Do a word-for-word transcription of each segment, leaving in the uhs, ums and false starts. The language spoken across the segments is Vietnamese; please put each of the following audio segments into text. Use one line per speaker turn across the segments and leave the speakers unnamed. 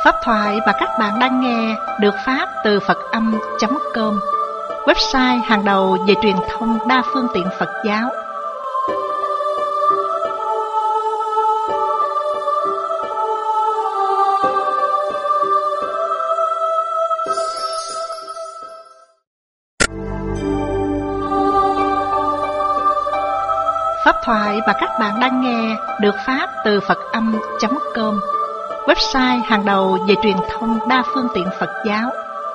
Pháp thoại mà các bạn đang nghe được phát từ Phật âm chấm com, website hàng đầu về truyền thông đa phương tiện Phật giáo. Pháp thoại mà các bạn đang nghe được phát từ Phật âm chấm com, website hàng đầu về truyền thông đa phương tiện Phật giáo.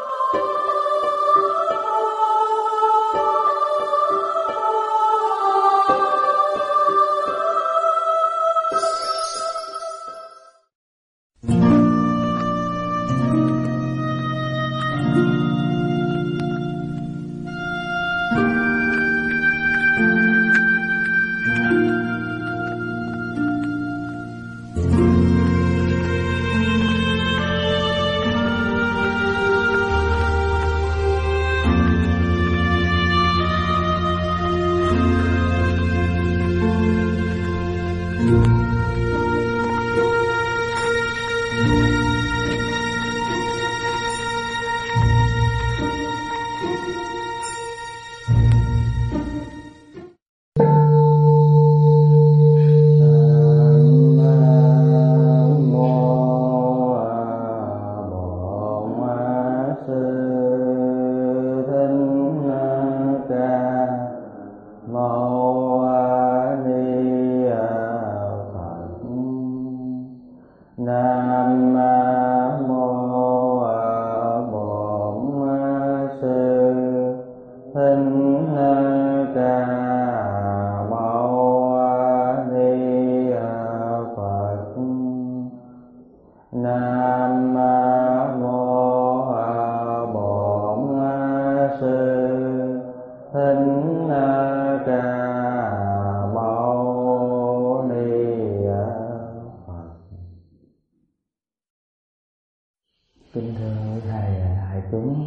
Kính thưa thầy đại chúng,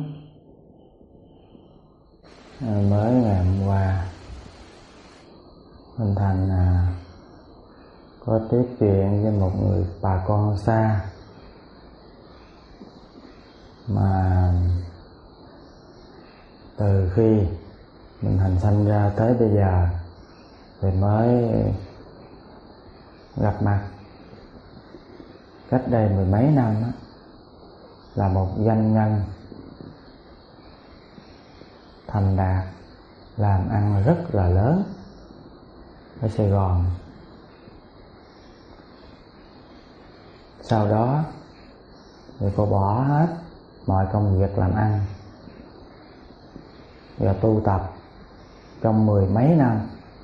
mới ngày hôm qua Minh Thành có tiếp chuyện với một người bà con xa mà từ khi Minh Thành sanh ra tới bây giờ thì mới gặp mặt. Cách đây mười mấy năm đó, là một doanh nhân thành đạt, làm ăn rất là lớn ở Sài Gòn. Sau đó thì cô bỏ hết mọi công việc làm ăn và tu tập trong mười mấy năm.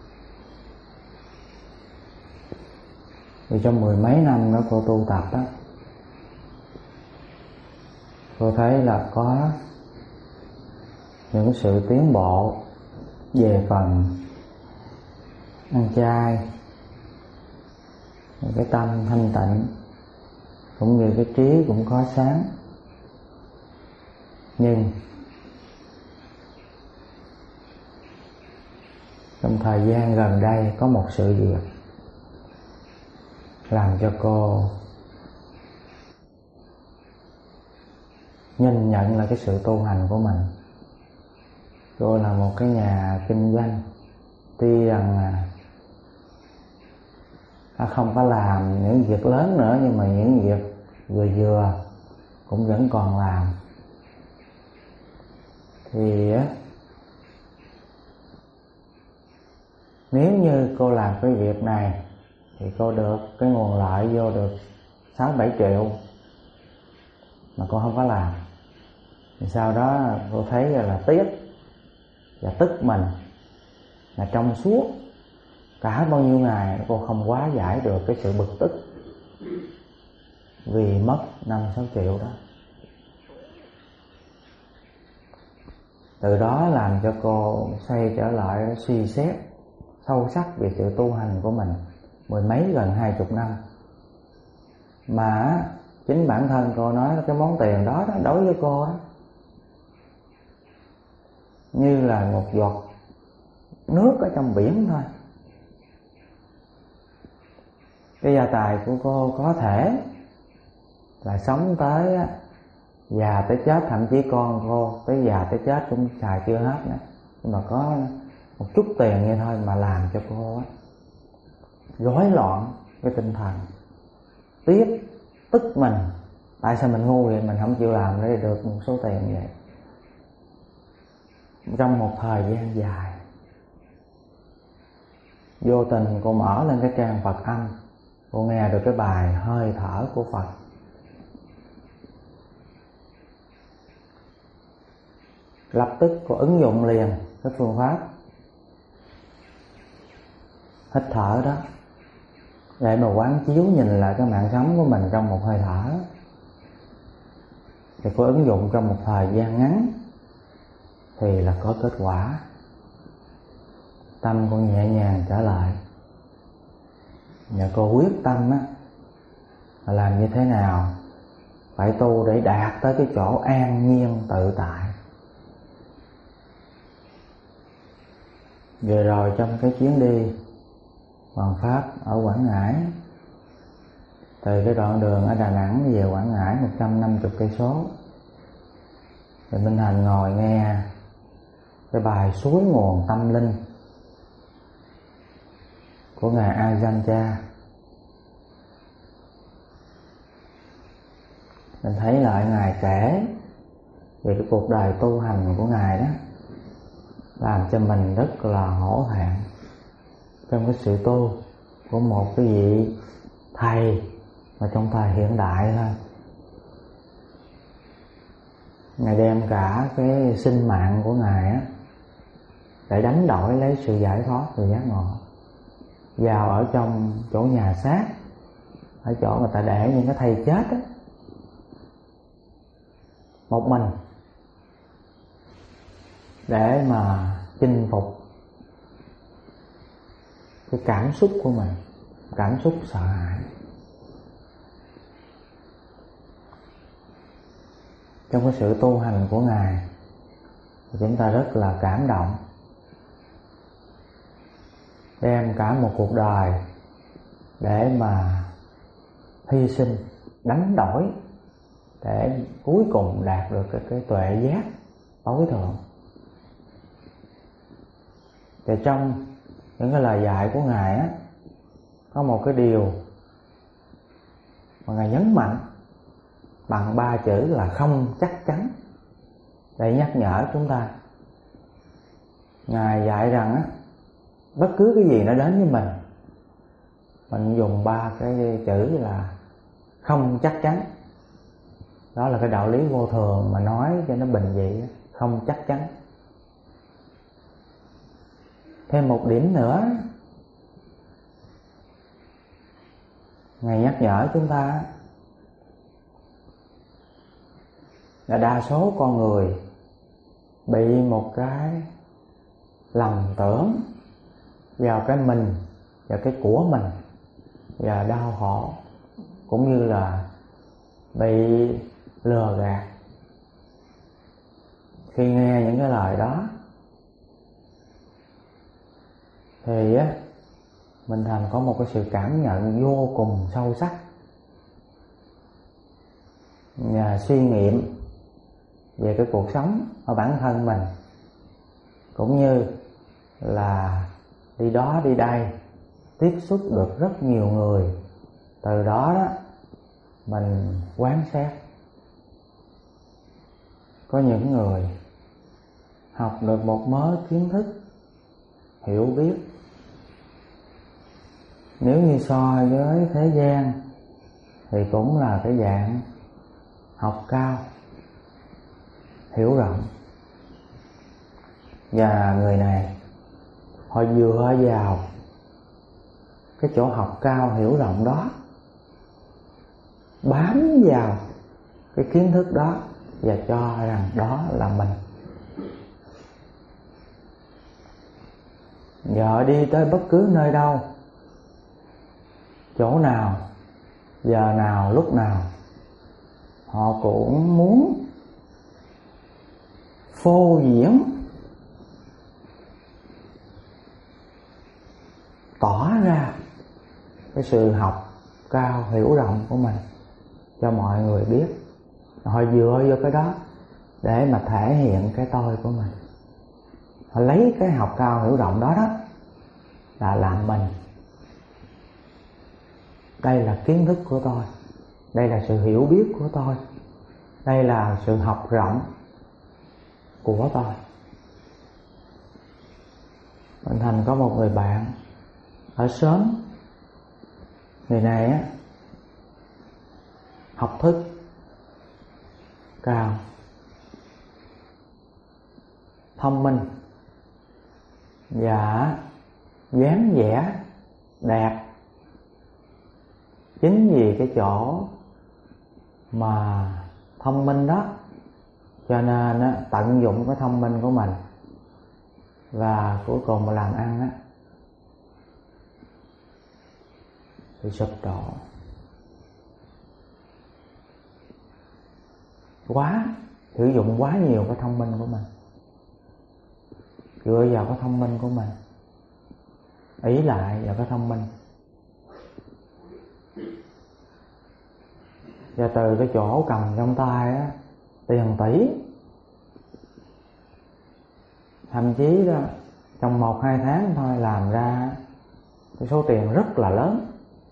Thì trong mười mấy năm đó cô tu tập đó, cô thấy là có những sự tiến bộ về phần ăn chay, cái tâm thanh tịnh, cũng như cái trí cũng có sáng. Nhưng trong thời gian gần đây có một sự việc làm cho cô nhìn nhận là cái sự tu hành của mình. Cô là một cái nhà kinh doanh, tuy rằng là không có làm những việc lớn nữa, nhưng mà những việc vừa vừa cũng vẫn còn làm. Thì nếu như cô làm cái việc này thì cô được cái nguồn lợi vô được sáu bảy triệu, mà cô không có làm. Thì sau đó cô thấy là tiếc và tức mình, là trong suốt cả bao nhiêu ngày cô không hóa giải được cái sự bực tức vì mất năm sáu triệu đó. Từ đó làm cho cô xoay trở lại suy xét sâu sắc về sự tu hành của mình mười mấy gần hai chục năm. Mà chính bản thân cô nói là cái món tiền đó, đó đối với cô đó như là một giọt nước ở trong biển thôi. Cái gia tài của cô có thể là sống tới á, già tới chết, thậm chí con cô tới già tới chết cũng xài chưa hết nữa, nhưng mà có một chút tiền như thôi mà làm cho cô á rối loạn cái tinh thần, tiếc tức mình, tại sao mình ngu vậy, mình không chịu làm để được một số tiền như vậy. Trong một thời gian dài, vô tình cô mở lên cái trang Phật âm, cô nghe được cái bài hơi thở của Phật. Lập tức cô ứng dụng liền cái phương pháp hít thở đó để mà quán chiếu nhìn lại cái mạng sống của mình trong một hơi thở. Thì cô ứng dụng trong một thời gian ngắn thì là có kết quả. Tâm cô nhẹ nhàng trở lại. Và cô quyết tâm á là làm như thế nào phải tu để đạt tới cái chỗ an nhiên tự tại. Vừa rồi trong cái chuyến đi hoàn pháp ở Quảng Ngãi, từ cái đoạn đường ở Đà Nẵng về Quảng Ngãi một trăm năm mươi cây số, thì Minh Thành ngồi nghe cái bài Suối Nguồn Tâm Linh của ngài Ajahn Chah. Mình thấy lại ngài kể về cái cuộc đời tu hành của ngài đó, làm cho mình rất là hổ thẹn trong cái sự tu của một cái vị thầy mà trong thời hiện đại thôi. Ngài đem cả cái sinh mạng của ngài á để đánh đổi lấy sự giải thoát, sự giác ngộ, vào ở trong chỗ nhà xác, ở chỗ người ta để những cái thây chết á, một mình để mà chinh phục cái cảm xúc của mình, cảm xúc sợ hãi. Trong cái sự tu hành của ngài thì chúng ta rất là cảm động, đem cả một cuộc đời để mà hy sinh, đánh đổi để cuối cùng đạt được cái, cái tuệ giác tối thượng. Và trong những cái lời dạy của ngài á, có một cái điều mà ngài nhấn mạnh bằng ba chữ là không chắc chắn, để nhắc nhở chúng ta. Ngài dạy rằng á, bất cứ cái gì nó đến với mình, mình dùng ba cái chữ là không chắc chắn. Đó là cái đạo lý vô thường mà nói cho nó bình dị, không chắc chắn. Thêm một điểm nữa, ngài nhắc nhở chúng ta là đa số con người bị một cái lầm tưởng vào cái mình, vào cái của mình, và đau khổ, cũng như là bị lừa gạt. Khi nghe những cái lời đó thì á, Minh Thành có một cái sự cảm nhận vô cùng sâu sắc, và suy nghiệm về cái cuộc sống ở bản thân mình, cũng như là đi đó đi đây tiếp xúc được rất nhiều người. Từ đó đó mình quán xét, có những người học được một mớ kiến thức, hiểu biết, nếu như so với thế gian thì cũng là cái dạng học cao, hiểu rộng. Và người này họ dựa vào cái chỗ học cao hiểu rộng đó, bám vào cái kiến thức đó và cho rằng đó là mình. Giờ đi tới bất cứ nơi đâu, chỗ nào, giờ nào, lúc nào, họ cũng muốn phô diễn, tỏ ra cái sự học cao hiểu rộng của mình, cho mọi người biết. Họ dựa vô cái đó để mà thể hiện cái tôi của mình. Họ lấy cái học cao hiểu rộng đó đó là làm mình. Đây là kiến thức của tôi, đây là sự hiểu biết của tôi, đây là sự học rộng của tôi. Mình Thành có một người bạn ở xóm. Người này á, học thức cao, thông minh và dáng vẻ đẹp. Chính vì cái chỗ mà thông minh đó, cho nên á, tận dụng cái thông minh của mình và cuối cùng mà làm ăn á thì sụp đổ. Quá sử dụng quá nhiều cái thông minh của mình, dựa vào cái thông minh của mình, ý lại vào cái thông minh, và từ cái chỗ cầm trong tay á tiền tỷ, thậm chí đó trong một hai tháng thôi làm ra cái số tiền rất là lớn,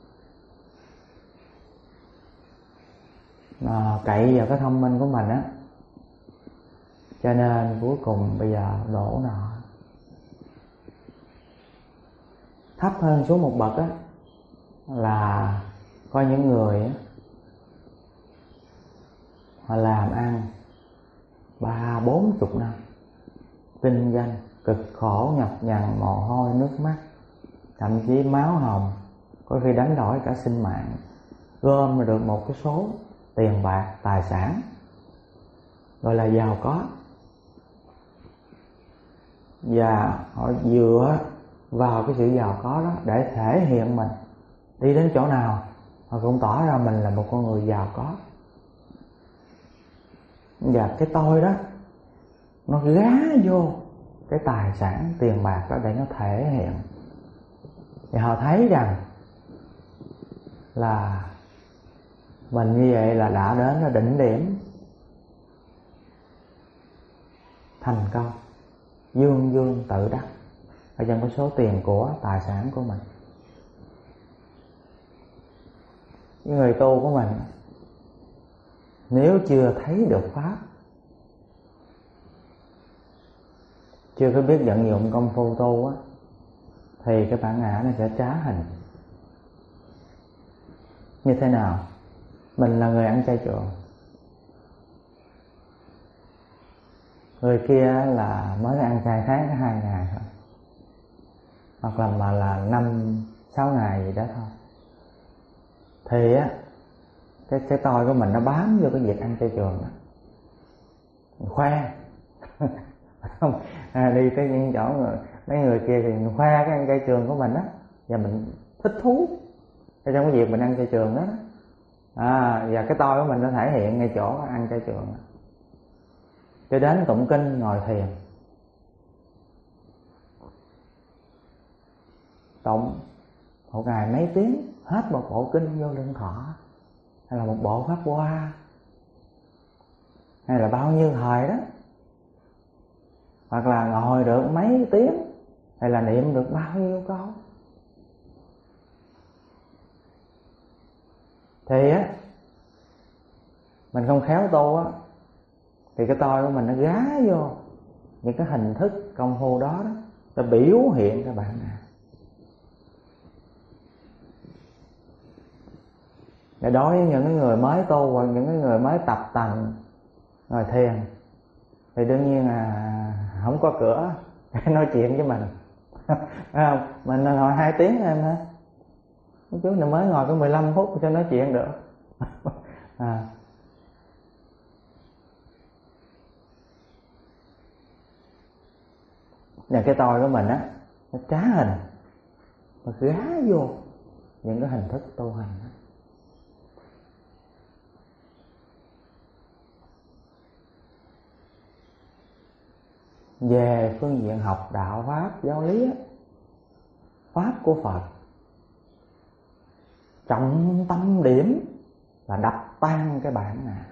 mà cậy vào cái thông minh của mình á, cho nên cuối cùng bây giờ đổ nợ. Thấp hơn xuống một bậc á là có những người á, họ làm ăn ba bốn chục năm, kinh doanh cực khổ, nhọc nhằn, mồ hôi nước mắt, thậm chí máu hồng, có khi đánh đổi cả sinh mạng, gom được một cái số tiền bạc, tài sản, gọi là giàu có. Và họ dựa vào cái sự giàu có đó để thể hiện mình. Đi đến chỗ nào họ cũng tỏ ra mình là một con người giàu có. Và cái tôi đó nó gá vô cái tài sản, tiền bạc đó để nó thể hiện. Thì họ thấy rằng là mình như vậy là đã đến là đỉnh điểm thành công, dương dương tự đắc ở trong cái số tiền của tài sản của mình. Cái người tu của mình nếu chưa thấy được pháp, chưa có biết vận dụng công phu tu á, thì cái bản ngã nó sẽ trá hình. Như thế nào? Mình là người ăn chay trường, người kia là mới ăn chay tháng có hai ngày thôi, hoặc là mà là năm sáu ngày gì đó thôi, thì á cái cái tôi của mình nó bám vô cái việc ăn chay trường đó, mình khoe không à, đi tới những chỗ mà mấy người kia thì mình khoe cái ăn chay trường của mình á, và mình thích thú trong cái việc mình ăn chay trường đó, à, và cái tôi của mình nó thể hiện ngay chỗ ăn chay trường đó. Cho đến tụng kinh ngồi thiền, tụng một ngày mấy tiếng hết một bộ kinh vô lưng thọ, hay là một bộ pháp hoa, hay là bao nhiêu thời đó, hoặc là ngồi được mấy tiếng, hay là niệm được bao nhiêu câu, thì á mình không khéo tu á, thì cái tôi của mình nó gá vô những cái hình thức công phu đó đó, nó biểu hiện các bạn nè. Để đối với những người mới tu hoặc những người mới tập tành ngồi thiền thì đương nhiên là không có cửa để nói chuyện với mình. Không, mình ngồi hai tiếng em hả? Lúc trước mình mới ngồi có mười lăm phút cho nói chuyện được. À. Và cái tôi của mình á, nó trá hình, nó gá vô những cái hình thức tu hành đó. Về phương diện học đạo pháp giáo lý á, pháp của Phật trọng tâm điểm là đập tan cái bản ngã.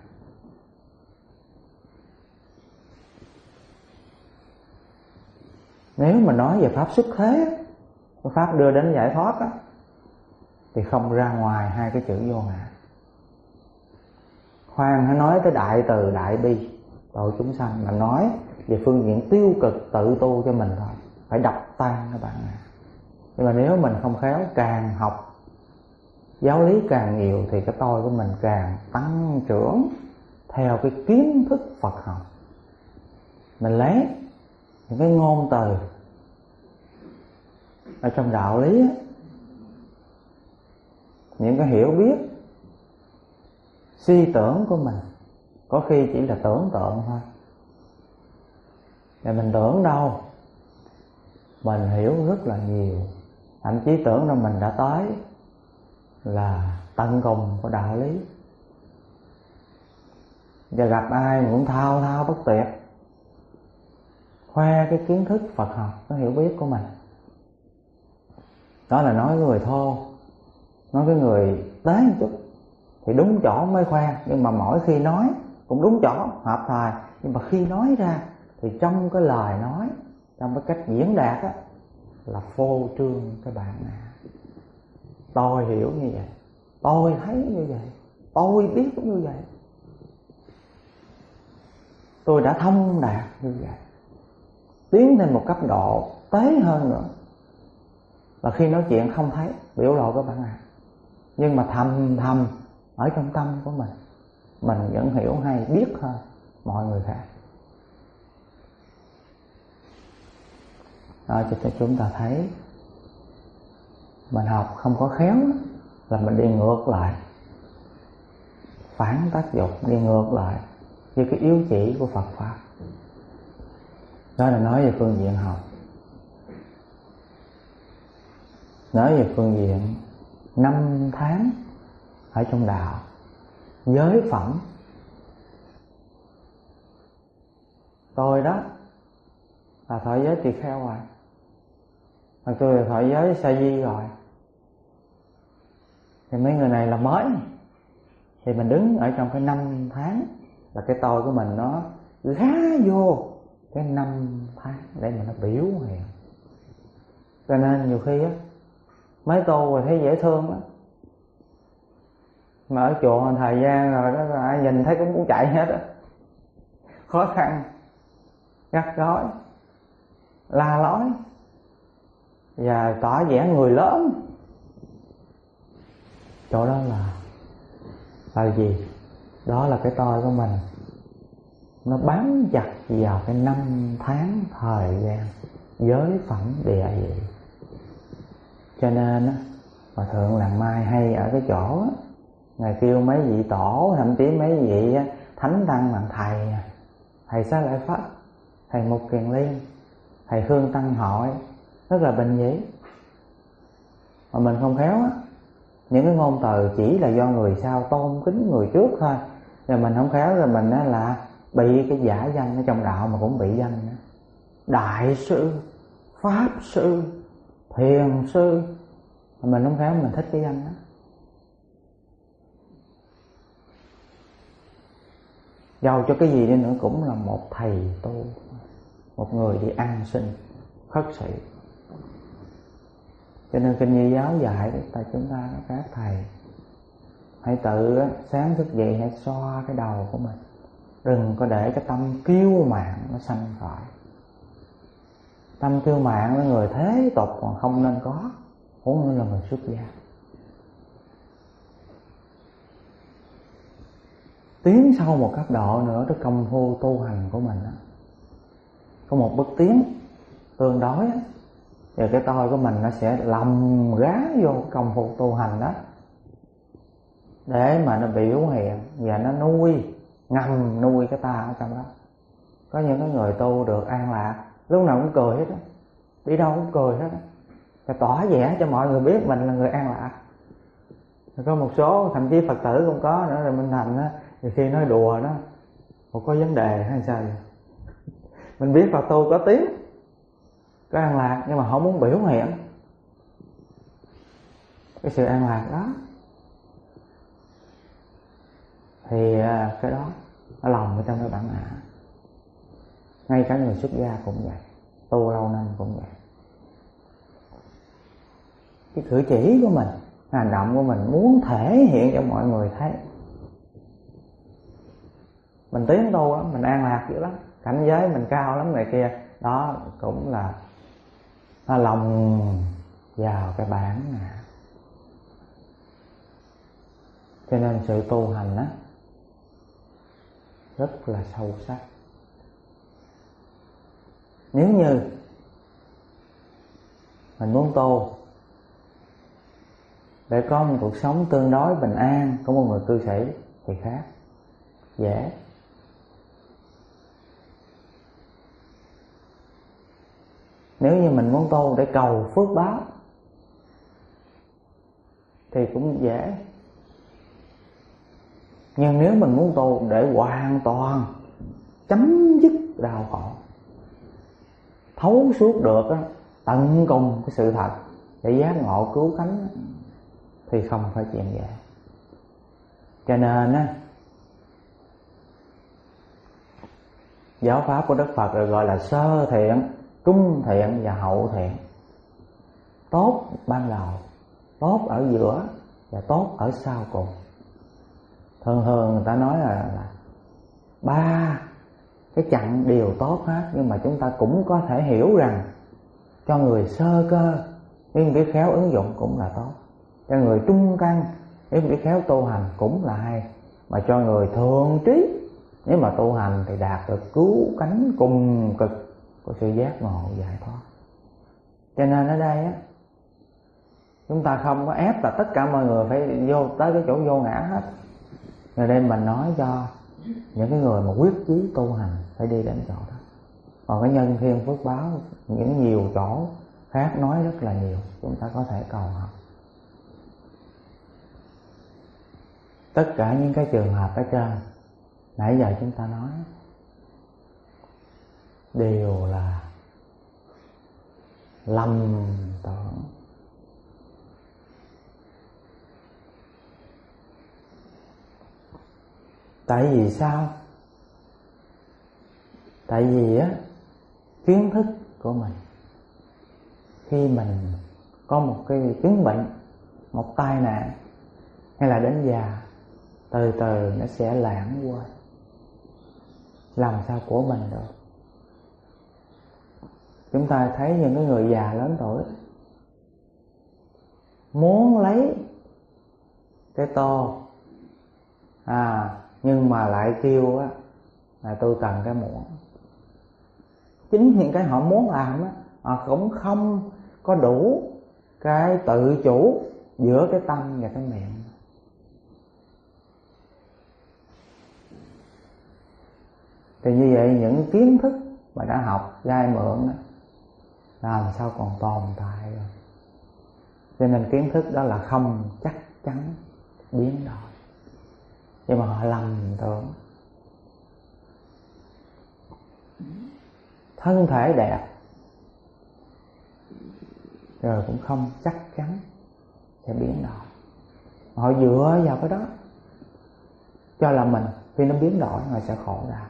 Nếu mà nói về pháp xuất thế, cái pháp đưa đến giải thoát á, thì không ra ngoài hai cái chữ vô ngã. Khoan hãy nói tới đại từ đại bi độ chúng sanh, mà nói về phương diện tiêu cực tự tu cho mình thôi, phải đập tan các bạn ạ. Nhưng mà nếu mình không khéo, càng học giáo lý càng nhiều thì cái tôi của mình càng tăng trưởng theo cái kiến thức Phật học. Mình lấy những cái ngôn từ ở trong đạo lý á, những cái hiểu biết suy tưởng của mình có khi chỉ là tưởng tượng thôi. Và mình tưởng đâu, mình hiểu rất là nhiều, thậm chí tưởng rằng mình đã tới là tận cùng của đạo lý. Và gặp ai cũng thao thao bất tuyệt, khoe cái kiến thức Phật học, cái hiểu biết của mình. Đó là nói người thô, nói cái người tế một chút thì đúng chỗ mới khoe. Nhưng mà mỗi khi nói cũng đúng chỗ, hợp thời. Nhưng mà khi nói ra thì trong cái lời nói, trong cái cách diễn đạt á, là phô trương cái bạn này. Tôi hiểu như vậy, tôi thấy như vậy, tôi biết cũng như vậy, tôi đã thông đạt như vậy. Tiến thêm một cấp độ tế hơn nữa là khi nói chuyện không thấy biểu lộ các bạn ạ, nhưng mà thầm thầm ở trong tâm của mình, mình vẫn hiểu hay biết hơn mọi người khác. Đó, cho chúng ta thấy mình học không có khéo là mình đi ngược lại, phản tác dụng, đi ngược lại với cái yếu chỉ của Phật Pháp. Đó là nói về phương diện học. Nói về phương diện năm tháng ở trong đạo, giới phẩm. Tôi đó là thọ giới tỳ kheo rồi, mà tôi là thọ giới sa di rồi. Thì mấy người này là mới, thì mình đứng ở trong cái năm tháng là cái tôi của mình nó gá vô cái năm tháng để mà nó biểu hiện. Cho nên nhiều khi á, mấy tu rồi thấy dễ thương á, mà ở chùa thời gian rồi đó, ai nhìn thấy cũng muốn chạy hết á. Khó khăn, gắt gối, la lối và tỏ vẻ người lớn. Chỗ đó là là gì? Đó là cái tôi của mình, nó bám chặt vào cái năm tháng thời gian, giới phẩm địa vị. Cho nên á, Hòa Thượng Làng Mai hay ở cái chỗ á, Ngài kêu mấy vị tổ, thậm chí mấy vị á, thánh tăng bằng thầy, thầy Xá Lợi Phất, thầy Mục Kiền Liên, thầy Hương Tăng Hội, rất là bình dị. Mà mình không khéo á, những cái ngôn từ chỉ là do người sau tôn kính người trước thôi, rồi mình không khéo rồi mình á là bị cái giả danh ở trong đạo mà cũng bị danh nữa. Đại sư, pháp sư, thiền sư, mà mình không khéo mình thích cái danh đó. Dầu cho cái gì đi nữa cũng là một thầy tu, một người đi ăn sinh, khất sĩ. Cho nên kinh Như Giáo dạy tại chúng ta các thầy hãy tự sáng thức dậy, hãy xoa cái đầu của mình, đừng có để cái tâm kiêu mạn nó sanh khởi. Tâm kiêu mạn với người thế tục còn không nên có, huống nữa là người xuất gia. Tiến sâu một cấp độ nữa tới công phu tu hành của mình đó, có một bước tiến tương đối đó, thì cái tôi của mình nó sẽ lồng gá vô công phu tu hành đó, để mà nó biểu hiện và nó nuôi, ngầm nuôi cái ta ở trong đó. Có những cái người tu được an lạc, lúc nào cũng cười hết á, đi đâu cũng cười hết á, và tỏ vẻ cho mọi người biết mình là người an lạc. Rồi có một số thậm chí Phật tử cũng có nữa, rồi Minh Thành á, thì khi nói đùa đó, một có vấn đề hay sao vậy? Mình biết Phật tu có tiếng, có an lạc, nhưng mà không muốn biểu hiện cái sự an lạc đó. thì cái đó nó lòng ở trong cái bản ngã. Ngay cả người xuất gia cũng vậy, tu lâu năm cũng vậy. Cái cử chỉ của mình, hành động của mình muốn thể hiện cho mọi người thấy mình tiến tu lắm, mình an lạc dữ lắm, cảnh giới mình cao lắm này kia, đó cũng là nó lòng vào cái bản ngã. Cho nên sự tu hành á rất là sâu sắc. Nếu như mình muốn tu để có một cuộc sống tương đối bình an của một người cư sĩ thì khác, dễ. Nếu như mình muốn tu để cầu phước báo thì cũng dễ. Nhưng nếu mình muốn tu để hoàn toàn chấm dứt đau khổ, thấu suốt được á, tận cùng cái sự thật để giác ngộ cứu cánh thì không phải chuyện dễ. Cho nên á, giáo pháp của Đức Phật được gọi là sơ thiện, trung thiện và hậu thiện. Tốt ban đầu, tốt ở giữa và tốt ở sau cùng. Thường thường người ta nói là, là ba cái chặng đều tốt hết, nhưng mà chúng ta cũng có thể hiểu rằng cho người sơ cơ nếu biết khéo ứng dụng cũng là tốt, cho người trung căn nếu biết khéo tu hành cũng là hay, mà cho người thượng trí nếu mà tu hành thì đạt được cứu cánh cùng cực của sự giác ngộ giải thoát. Cho nên ở đây á, chúng ta không có ép là tất cả mọi người phải vô tới cái chỗ vô ngã hết. Ở đây mình nói cho những cái người mà quyết chí tu hành phải đi đến chỗ đó. Còn cái nhân thiên phước báo, những nhiều chỗ khác nói rất là nhiều, chúng ta có thể cầu học. Tất cả những cái trường hợp ở trên nãy giờ chúng ta nói đều là lầm tưởng. Tại vì sao? Tại vì á, kiến thức của mình khi mình có một cái chứng bệnh, một tai nạn hay là đến già, từ từ nó sẽ lãng quên, làm sao của mình được. Chúng ta thấy những cái người già lớn tuổi muốn lấy cái tô à nhưng mà lại kêu á là tôi cần cái muỗng. Chính những cái họ muốn làm á, họ cũng không có đủ cái tự chủ giữa cái tâm và cái miệng. Thì như vậy những kiến thức mà đã học gai mượn đó, làm sao còn tồn tại rồi. Cho nên kiến thức đó là không chắc chắn biến đổi, nhưng mà họ lầm tưởng. Thân thể đẹp rồi cũng không chắc chắn sẽ biến đổi. Họ dựa vào cái đó cho là mình, khi nó biến đổi họ sẽ khổ ra.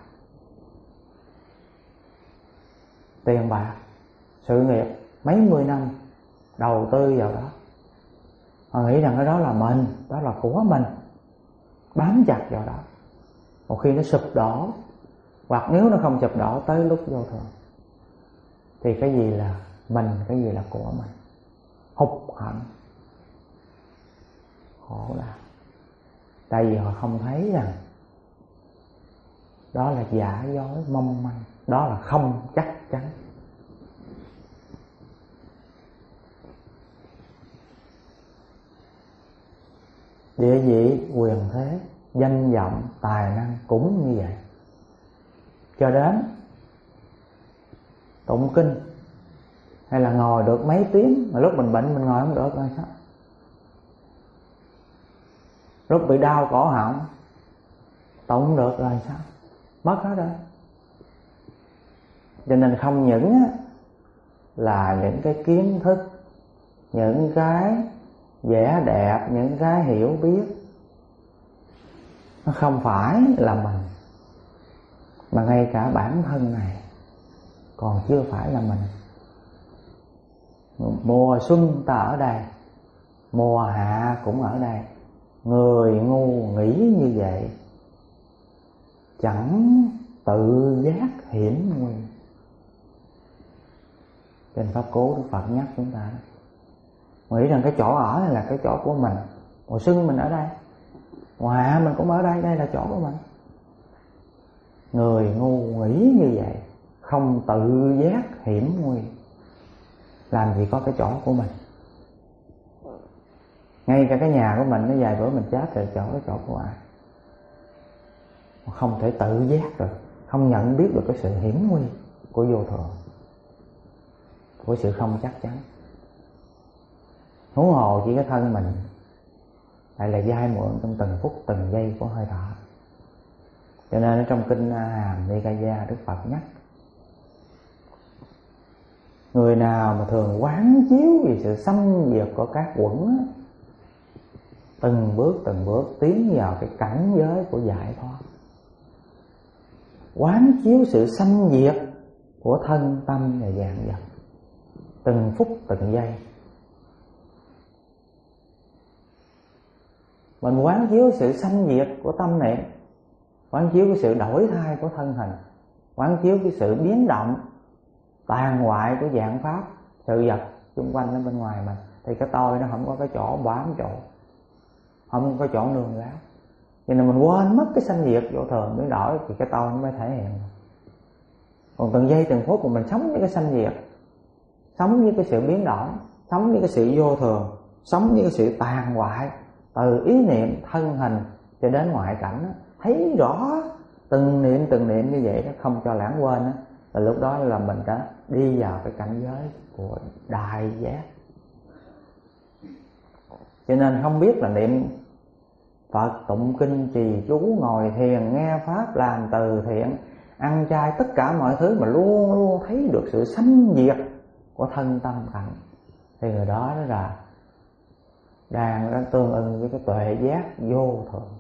Tiền bạc, sự nghiệp mấy mươi năm đầu tư vào đó, họ nghĩ rằng cái đó là mình, đó là của mình, bám chặt vào đó. Một khi nó sụp đổ, hoặc nếu nó không sụp đổ tới lúc vô thường, thì cái gì là mình, cái gì là của mình, hụt hẫng, khổ đau. Tại vì họ không thấy rằng đó là giả dối mong manh, đó là không chắc chắn. Địa vị, quyền thế, danh vọng, tài năng cũng như vậy. Cho đến tụng kinh hay là ngồi được mấy tiếng, mà lúc mình bệnh mình ngồi không được rồi sao? Lúc bị đau cổ họng tụng được rồi sao? Mất hết rồi. Cho nên không những là những cái kiến thức, những cái vẻ đẹp, những cái hiểu biết nó không phải là mình, mà ngay cả bản thân này còn chưa phải là mình. Mùa xuân ta ở đây, mùa hạ cũng ở đây. Người ngu nghĩ như vậy, chẳng tự giác hiểm nguy. Trên pháp cú Đức Phật nhắc chúng ta nghĩ rằng cái chỗ ở này là cái chỗ của mình. Mùa xuân mình ở đây, mùa hạ mình cũng ở đây, đây là chỗ của mình. Người ngu nghĩ như vậy, không tự giác hiểm nguy. Làm gì có cái chỗ của mình. Ngay cả cái nhà của mình, nó vài bữa mình chết rồi, chỗ cái chỗ của ai. Không thể tự giác được, không nhận biết được cái sự hiểm nguy của vô thường, của sự không chắc chắn. Huống hồ chỉ cái thân mình lại là vay mượn trong từng phút từng giây của hơi thở. Cho nên trong kinh A Hàm Nikaya, Đức Phật nhắc người nào mà thường quán chiếu vì sự xâm diệt của các uẩn, từng bước từng bước tiến vào cái cảnh giới của giải thoát. Quán chiếu sự xâm diệt của thân tâm và vạn vật, từng phút từng giây. Mình quán chiếu sự xâm diệt của tâm niệm, quán chiếu cái sự đổi thay của thân hình, quán chiếu cái sự biến động tàn hoại của dạng pháp, sự vật xung quanh ở bên ngoài mình, thì cái tôi nó không có cái chỗ bám trụ, không có chỗ nương gáo. Cho nên mình quên mất cái sanh diệt vô thường biến đổi thì cái tôi nó mới thể hiện. Còn từng giây từng phút của mình sống với cái sanh diệt, sống với cái sự biến đổi, sống với cái sự vô thường, sống với cái sự tàn hoại từ ý niệm thân hình cho đến ngoại cảnh đó, thấy rõ từng niệm từng niệm như vậy đó, không cho lãng quên đó, là lúc đó là mình đã đi vào cái cảnh giới của đại giác. Cho nên không biết là niệm Phật, tụng kinh, trì chú, ngồi thiền, nghe pháp, làm từ thiện, ăn chay, tất cả mọi thứ mà luôn luôn thấy được sự sanh diệt của thân tâm cảnh, thì người đó đó là đang, đang tương ưng với cái tuệ giác vô thường.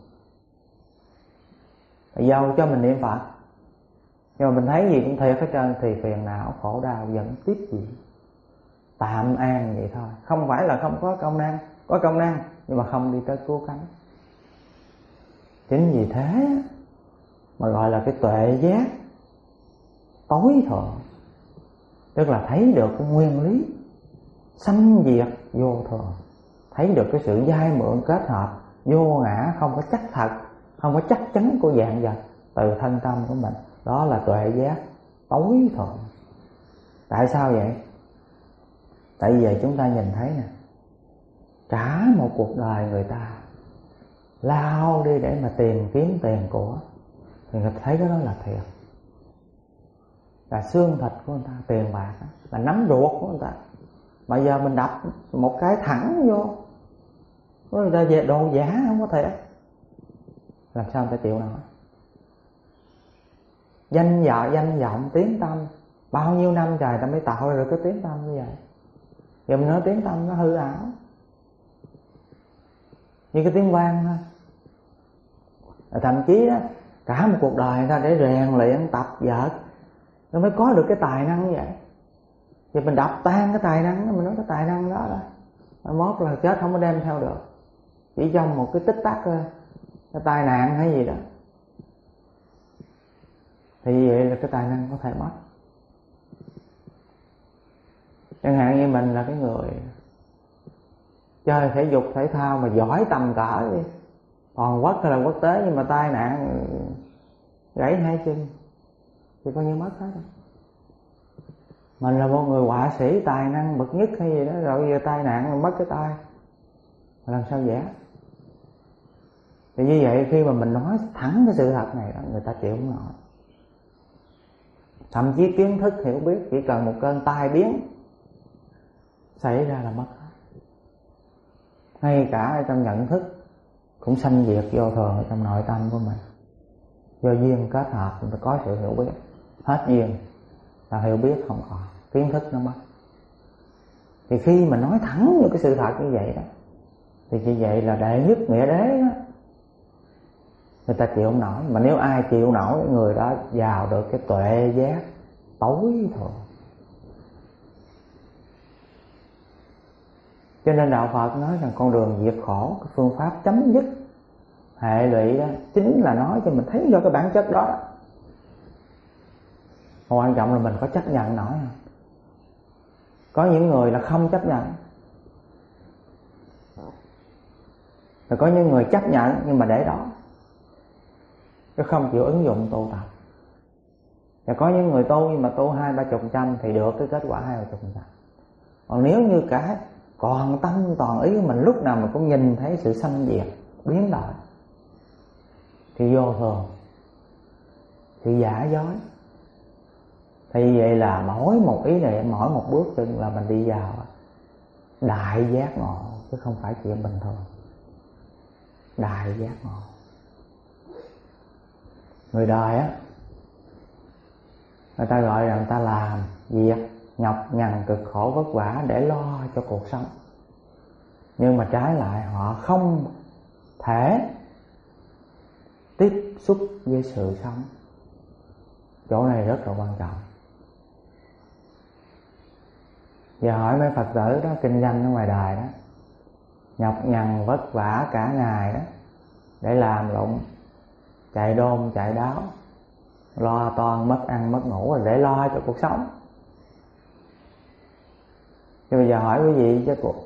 Dầu cho mình niệm Phật, nhưng mà mình thấy gì cũng thiệt hết trơn, thì phiền não khổ đau vẫn tiếp diễn, tạm an vậy thôi. Không phải là không có công năng, có công năng nhưng mà không đi tới cứu cánh. Chính vì thế mà gọi là cái tuệ giác tối thượng, tức là thấy được cái nguyên lý sanh diệt vô thường, thấy được cái sự dai mượn kết hợp vô ngã, không có chắc thật, không có chắc chắn của dạng vật từ thân tâm của mình. Đó là tuệ giác tối thượng. Tại sao vậy? Tại vì giờ chúng ta nhìn thấy nè, cả một cuộc đời người ta lao đi để mà tìm kiếm tiền của, thì người ta thấy cái đó là thiệt, là xương thịt của người ta, tiền bạc đó, là nắm ruột của người ta. Mà giờ mình đập một cái thẳng vô, người ta về đồ giả không có thiệt, làm sao người ta chịu nổi? Danh vợ, danh vọng, tiếng tâm, bao nhiêu năm trời ta mới tạo ra được cái tiếng tâm như vậy. Giờ mình nói tiếng tâm nó hư ảo, như cái tiếng vang thôi. Thậm chí đó, cả một cuộc đời người ta để rèn luyện, tập vợt, nó mới có được cái tài năng như vậy. Giờ mình đập tan cái tài năng đó, mình nói cái tài năng đó đó, mốt là chết không có đem theo được, chỉ trong một cái tích tắc thôi, cái tai nạn hay gì đó, thì vậy là cái tài năng có thể mất. Chẳng hạn như mình là cái người chơi thể dục thể thao mà giỏi tầm cỡ đi, toàn quốc hay là quốc tế, nhưng mà tai nạn gãy hai chân thì coi như mất hết rồi. Mình là một người họa sĩ tài năng bậc nhất hay gì đó, rồi giờ tai nạn mà mất cái tay, làm sao vẽ? Thì như vậy khi mà mình nói thẳng cái sự thật này đó, người ta chịu không nổi. Thậm chí kiến thức hiểu biết, chỉ cần một cơn tai biến xảy ra là mất hết. Ngay cả trong nhận thức cũng sanh diệt vô thường ở trong nội tâm của mình. Do duyên kết hợp mình phải có sự hiểu biết, hết duyên là hiểu biết không còn, kiến thức nó mất. Thì khi mà nói thẳng những cái sự thật như vậy đó, thì như vậy là đệ nhất nghĩa đế đó, người ta chịu không nổi. Mà nếu ai chịu nổi, người đó vào được cái tuệ giác tối thôi. Cho nên đạo Phật nói rằng con đường diệt khổ, cái phương pháp chấm dứt hệ lụy đó, chính là nói cho mình thấy do cái bản chất đó. Quan trọng là mình có chấp nhận nổi không? Có những người là không chấp nhận, rồi có những người chấp nhận nhưng mà để đó, chứ không chịu ứng dụng tu tập. Và có những người tu nhưng mà tu hai ba chục trăm thì được cái kết quả hai ba chục trăm. Còn nếu như cả còn tâm toàn ý mình lúc nào mình cũng nhìn thấy sự sanh diệt biến đổi thì vô thường, thì giả dối. Thì vậy là mỗi một ý niệm, mỗi một bước chân là mình đi vào đại giác ngộ, chứ không phải chuyện bình thường. Đại giác ngộ. Người đời á, người ta gọi là người ta làm việc nhọc nhằn cực khổ vất vả để lo cho cuộc sống, nhưng mà trái lại họ không thể tiếp xúc với sự sống. Chỗ này rất là quan trọng. Giờ hỏi mấy Phật tử đó kinh doanh ở ngoài đời đó, nhọc nhằn vất vả cả ngày đó để làm lụng, chạy đôn chạy đáo, lo toan mất ăn mất ngủ là để lo cho cuộc sống. Thì bây giờ hỏi quý vị chứ cuộc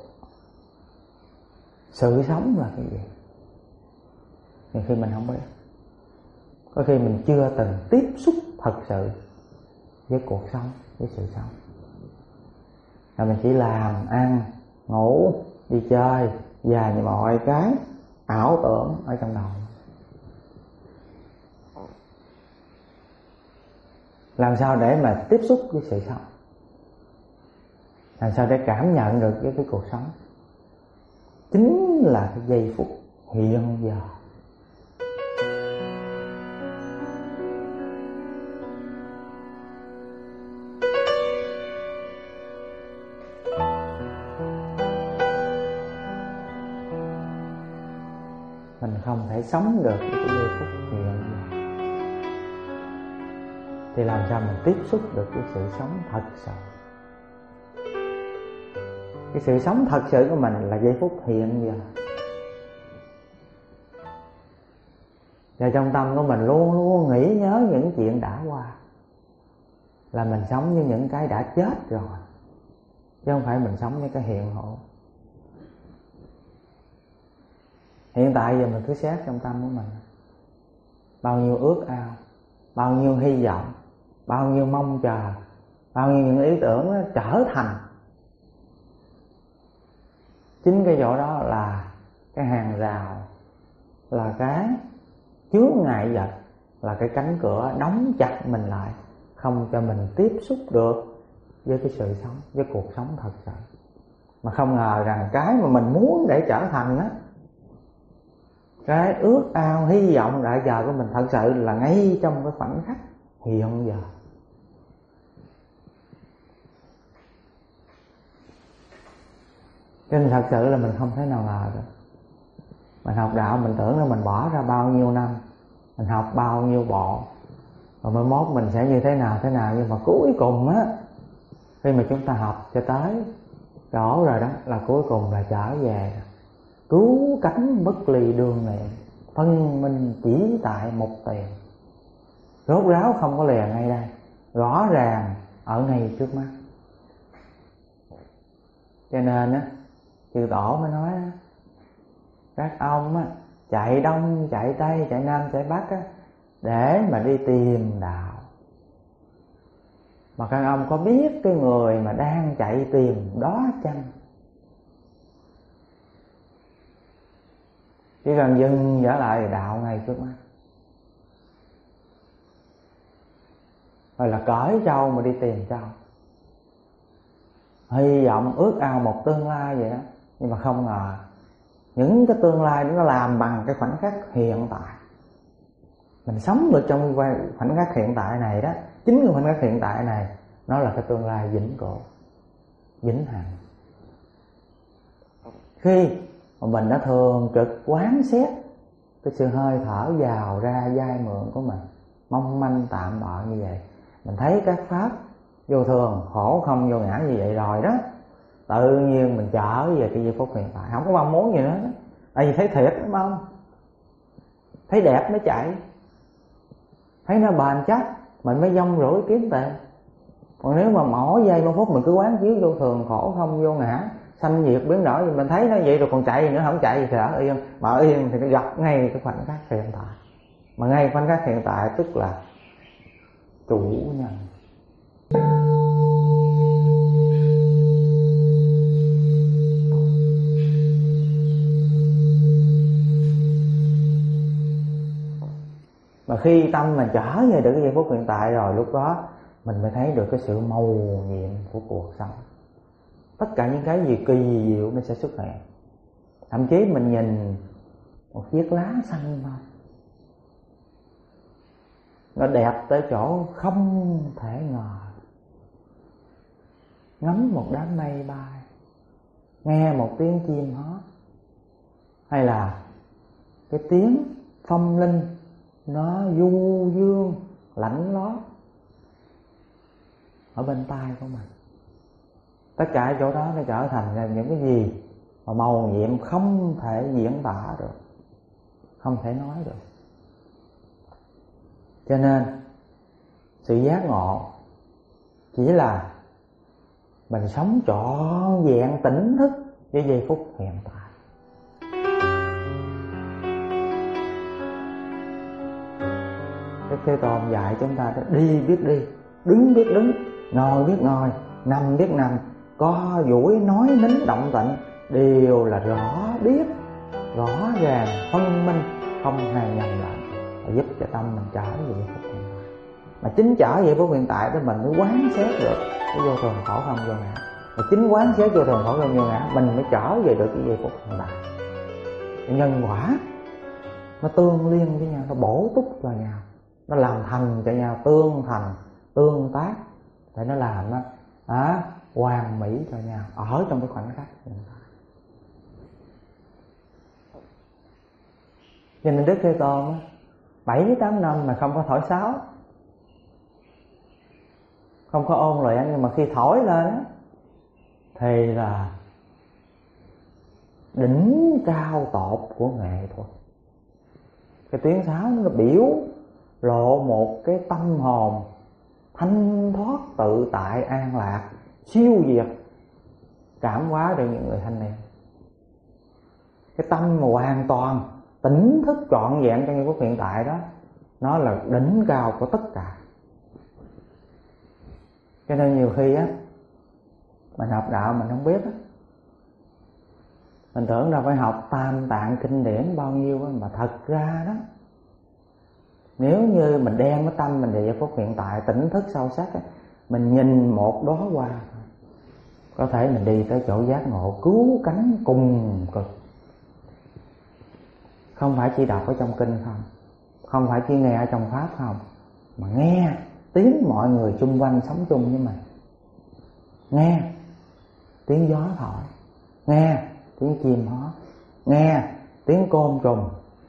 sự sống là cái gì? Nhiều khi mình không biết. Có khi mình chưa từng tiếp xúc thật sự với cuộc sống, với sự sống. Là mình chỉ làm, ăn, ngủ, đi chơi và mọi cái ảo tưởng ở trong đầu. Làm sao để mà tiếp xúc với sự sống? Làm sao để cảm nhận được với cái cuộc sống? Chính là cái giây phút hiện giờ. Mình không thể sống được với cái giây phút hiện giờ, thì làm sao mình tiếp xúc được với sự sống thật sự? Cái sự sống thật sự của mình là giây phút hiện giờ. Và trong tâm của mình luôn luôn nghĩ nhớ những chuyện đã qua, là mình sống như những cái đã chết rồi, chứ không phải mình sống như cái hiện hữu. Hiện tại giờ mình cứ xét trong tâm của mình, bao nhiêu ước ao, bao nhiêu hy vọng, bao nhiêu mong chờ, bao nhiêu những ý tưởng đó trở thành. Chính cái chỗ đó là cái hàng rào, là cái chướng ngại vật, là cái cánh cửa đóng chặt mình lại, không cho mình tiếp xúc được với cái sự sống, với cuộc sống thật sự. Mà không ngờ rằng cái mà mình muốn để trở thành á, cái ước ao hy vọng đại giờ của mình thật sự là ngay trong cái khoảnh khắc hiện giờ. Cho nên thật sự là mình không thể nào ngờ được. Mình học đạo mình tưởng là mình bỏ ra bao nhiêu năm, mình học bao nhiêu bộ, rồi mai mốt mình sẽ như thế nào thế nào. Nhưng mà cuối cùng á, khi mà chúng ta học cho tới chỗ rồi đó, là cuối cùng là trở về cứu cánh bất ly đương niệm, phân minh chỉ tại một tiền. Rốt ráo không có lìa ngay đây, rõ ràng ở ngay trước mắt. Cho nên á, chư tổ mới nói á, các ông á, chạy đông, chạy tây, chạy nam, chạy bắc á, để mà đi tìm đạo. Mà các ông có biết cái người mà đang chạy tìm đó chăng? Chỉ cần dừng trở lại đạo ngay trước mắt, rồi là cởi trâu mà đi tìm trâu, hy vọng ước ao một tương lai vậy đó. Nhưng mà không ngờ những cái tương lai đó nó làm bằng cái khoảnh khắc hiện tại. Mình sống được trong khoảnh khắc hiện tại này đó, chính cái khoảnh khắc hiện tại này nó là cái tương lai vĩnh cửu, vĩnh hằng. Khi mà mình đã thường trực quán xét cái sự hơi thở vào ra dai mượn của mình, mong manh tạm bợ như vậy. Mình thấy các pháp vô thường, khổ không vô ngã như vậy rồi đó, tự nhiên mình trở về cái giây phút hiện tại, không có mong muốn gì nữa. Tại vì thấy thiệt đúng không? Thấy đẹp mới chạy, thấy nó bền chắc mình mới dông rủi kiếm tiền. Còn nếu mà mỗi giây một phút mình cứ quán chiếu vô thường, khổ không vô ngã, sanh diệt biến đổi, thì mình thấy nó vậy rồi còn chạy gì nữa, không chạy thì ở yên. Mà ở yên thì nó gặp ngay cái khoảnh khắc hiện tại. Mà ngay khoảnh khắc hiện tại tức là chủ nhân. Mà khi tâm mình trở về được cái giây phút hiện tại rồi, lúc đó mình mới thấy được cái sự màu nhiệm của cuộc sống. Tất cả những cái gì kỳ diệu nó sẽ xuất hiện. Thậm chí mình nhìn một chiếc lá xanh thôi, nó đẹp tới chỗ không thể ngờ. Ngắm một đám mây bay, nghe một tiếng chim hót, hay là cái tiếng phong linh nó du dương lạnh lót ở bên tai của mình. Tất cả chỗ đó nó trở thành ra những cái gì mà màu nhiệm không thể diễn tả được, không thể nói được. Cho nên sự giác ngộ chỉ là mình sống trọn vẹn tỉnh thức với giây phút hiện tại. Đức Thế Tôn dạy chúng ta đó, đi biết đi, đứng biết đứng, ngồi biết ngồi, nằm biết nằm, co duỗi nói nín động tịnh, đều là rõ biết, rõ ràng, phân minh, không hề nhầm lẫn, và giúp cho tâm mình trở về giây phút hiện tại. Mà chính trở về phút hiện tại đó mình mới quán xét được cái vô thường khổ không vô ngã. Và chính quán xét vô thường khổ không vô ngã, mình mới trở về được cái giây phút hiện tại. Nhân quả nó tương liên với nhau, nó bổ túc vào nhau, nó làm thành cho nhau, tương thành, tương tác, để nó làm nó à, hoàn mỹ cho nhau ở trong cái khoảnh khắc hiện tại. Cho nên Đức Thế Tôn bảy tám năm mà không có thổi sáo, không có ôn luyện, nhưng mà khi thổi lên á thì là đỉnh cao tột của nghệ thuật. Cái tiếng sáo nó biểu lộ một cái tâm hồn thanh thoát, tự tại, an lạc, siêu việt, cảm hóa được những người thanh niên. Cái tâm mà hoàn toàn tỉnh thức trọn vẹn trong giây phút hiện tại đó, nó là đỉnh cao của tất cả. Cho nên nhiều khi á, mình học đạo mình không biết á, mình tưởng là phải học tam tạng kinh điển bao nhiêu á, mà thật ra đó, nếu như mình đem cái tâm mình về giây phút hiện tại, tỉnh thức sâu sắc á, mình nhìn một đóa hoa, có thể mình đi tới chỗ giác ngộ cứu cánh cùng cực. Không phải chỉ đọc ở trong kinh không, không phải chỉ nghe ở trong pháp không, mà nghe tiếng mọi người xung quanh sống chung với mình, nghe tiếng gió thổi, nghe tiếng chim hót, nghe tiếng côn trùng,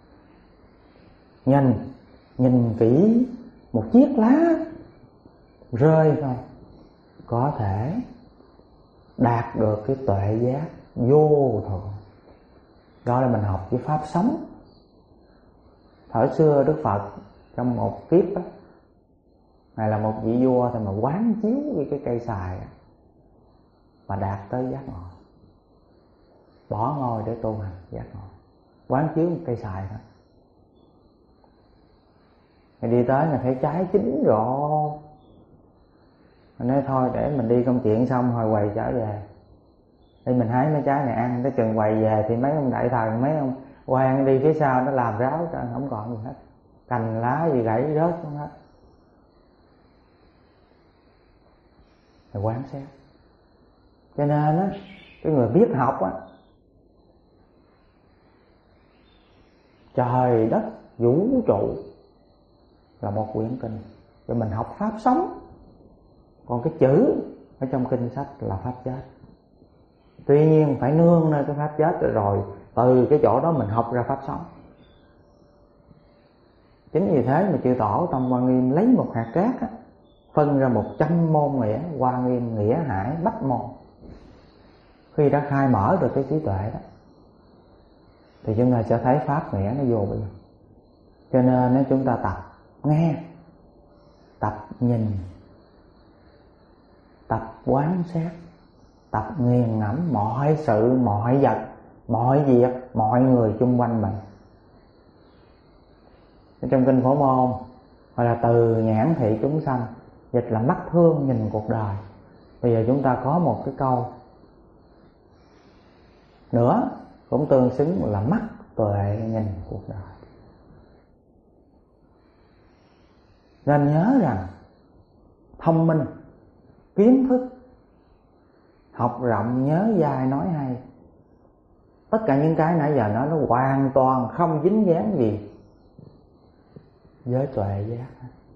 nhìn nhìn kỹ một chiếc lá rơi thôi, có thể đạt được cái tuệ giác vô thường. Đó là mình học với pháp sống. Thời xưa Đức Phật trong một kiếp á, này là một vị vua thì mà quán chiếu với cái cây sài mà đạt tới giác ngộ, bỏ ngôi để tu hành giác ngộ, quán chiếu một cây sài thôi. Thì đi tới là thấy trái chín rồi, mình nói thôi để mình đi công chuyện xong hồi quầy trở về, đi mình hái mấy trái này ăn, tới chừng quầy về thì mấy ông đại thần, mấy ông quan đi phía sau nó làm ráo cho không còn gì hết, cành lá gì gãy rớt xuống hết. Thì quán xét. Cho nên á, cái người biết học á, trời đất vũ trụ là một quyển kinh, cho mình học pháp sống. Còn cái chữ ở trong kinh sách là pháp chết. Tuy nhiên phải nương nơi cái pháp chết rồi, rồi từ cái chỗ đó mình học ra pháp sống. Chính vì thế mà chư tổ trong Hoa Nghiêm lấy một hạt cát á, phân ra một trăm môn nghĩa, Hoa Nghiêm, Nghĩa, Hải, Bách môn. Khi đã khai mở được cái trí tuệ đó thì chúng ta sẽ thấy pháp nghĩa nó vô biên. Cho nên nếu chúng ta tập nghe, tập nhìn, tập quán sát, tập nghiền ngẫm mọi sự, mọi vật, mọi việc, mọi người xung quanh mình. Trong kinh Phổ Môn gọi là từ nhãn thị chúng sanh, dịch là mắt thương nhìn cuộc đời. Bây giờ chúng ta có một cái câu nữa cũng tương xứng là mắt tuệ nhìn cuộc đời. Nên nhớ rằng thông minh, kiến thức, học rộng, nhớ dai, nói hay, tất cả những cái nãy giờ nói nó hoàn toàn không dính dáng gì với tuệ giác.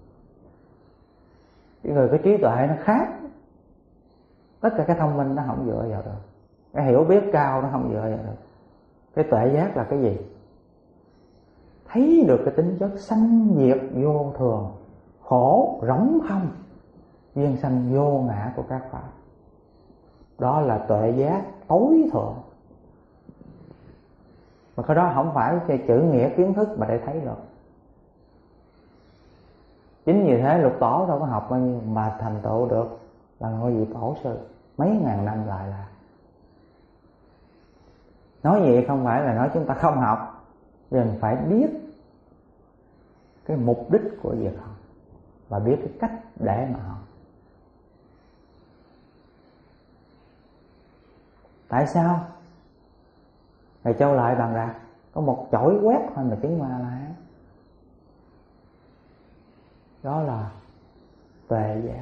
Cái người có trí tuệ nó khác. Tất cả cái thông minh nó không dựa vào được, cái hiểu biết cao nó không dựa vào được. Cái tuệ giác là cái gì? Thấy được cái tính chất sanh diệt vô thường, khổ rỗng không, duyên sanh vô ngã của các pháp. Đó là tuệ giác tối thượng. Mà cái đó không phải cái chữ nghĩa kiến thức mà để thấy được. Chính vì thế Lục Tổ đâu có học bao nhiêu mà thành tựu được là ngôi vị Tổ sư mấy ngàn năm lại là. Nói vậy không phải là nói chúng ta không học, nhưng phải biết cái mục đích của việc học và biết cái cách để mà học. Tại sao Thầy Châu Lại Bằng Đạt có một chổi quét thôi mà chứng Ma La? Đó là tuệ giác.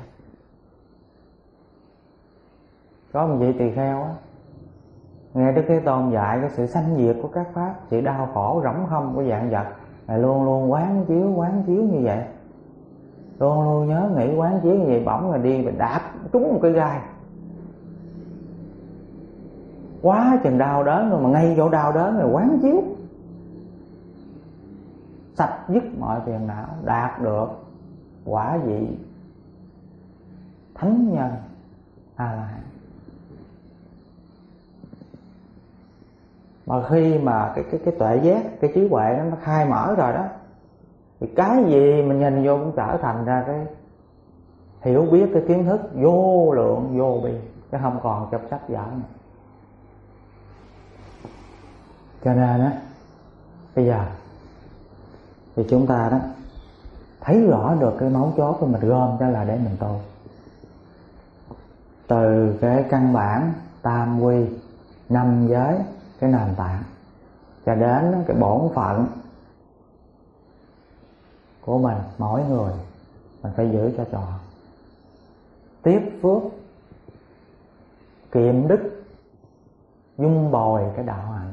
Có một vị tỳ kheo á, nghe Đức Thế Tôn dạy cái sự sanh diệt của các pháp, sự đau khổ rỗng không của vạn vật, Thầy luôn luôn quán chiếu quán chiếu như vậy, luôn luôn nhớ nghĩ quán chiếu như vậy. Bỗng là đi và đạp trúng một cái gai, quá chừng đau đớn rồi, mà ngay chỗ đau đớn rồi quán chiếu, sạch dứt mọi phiền não, đạt được quả vị thánh nhân A La Hán. Mà khi mà cái cái cái tuệ giác, cái trí huệ nó khai mở rồi đó, thì cái gì mình nhìn vô cũng trở thành ra cái hiểu biết, cái kiến thức vô lượng vô biên, chứ không còn trong sách vở nữa. Cho nên á, bây giờ thì chúng ta đó thấy rõ được cái mấu chốt của mình, gom cho là để mình tu. Từ cái căn bản tam quy, năm giới, cái nền tảng, cho đến cái bổn phận của mình, mỗi người mình phải giữ cho tròn. Tiếp phước, kiệm đức, dung bồi cái đạo hạnh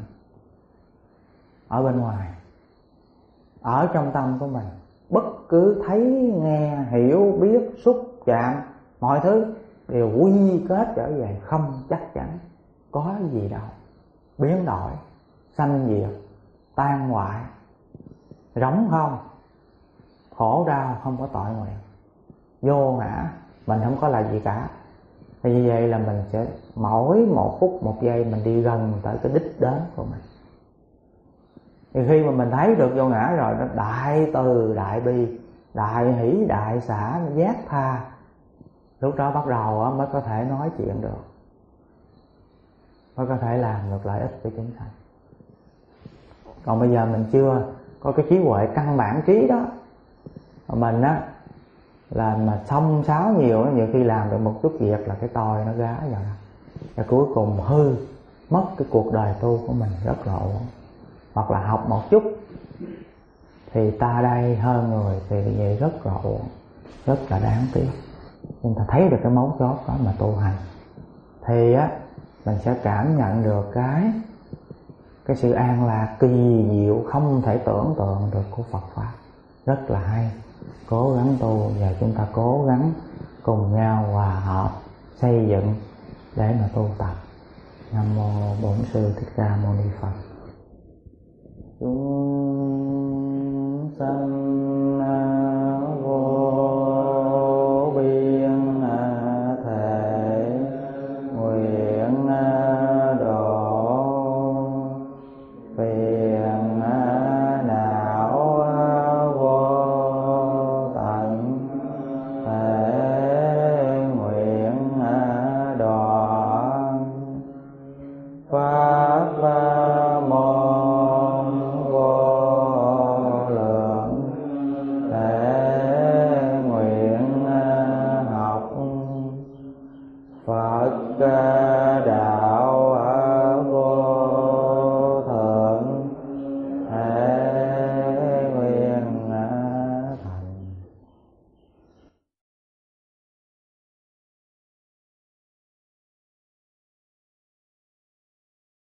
ở bên ngoài. Ở trong tâm của mình, bất cứ thấy, nghe, hiểu, biết, xúc, chạm, mọi thứ đều quy kết trở về không chắc chắn, có gì đâu, biến đổi, sanh diệt, tan hoại, rỗng không, khổ đau, không có tội nguyện, vô ngã, mình không có là gì cả. Thì như vậy là mình sẽ mỗi một phút một giây mình đi gần tới cái đích đến của mình. Thì khi mà mình thấy được vô ngã rồi, nó đại từ đại bi, đại hỷ đại xả, giác tha, lúc đó bắt đầu mới có thể nói chuyện được, mới có thể làm được lợi ích cho chúng sanh. Còn bây giờ mình chưa có cái trí huệ căn bản trí đó, mình á là mà xông xáo nhiều, nhiều khi làm được một chút việc là cái tôi nó gá vào, và cuối cùng hư mất cái cuộc đời tu của mình rất là ổn. Hoặc là học một chút thì ta đây hơn người, thì vậy rất là ổn, rất là đáng tiếc. Chúng ta thấy được cái mấu chốt đó mà tu hành, thì á mình sẽ cảm nhận được cái cái sự an lạc kỳ diệu không thể tưởng tượng được của Phật pháp. Rất là hay. Cố gắng tu và chúng ta cố gắng cùng nhau hòa hợp xây dựng để mà tu tập. Nam mô Bổn Sư Thích Ca Mâu Ni Phật. Chúng sanh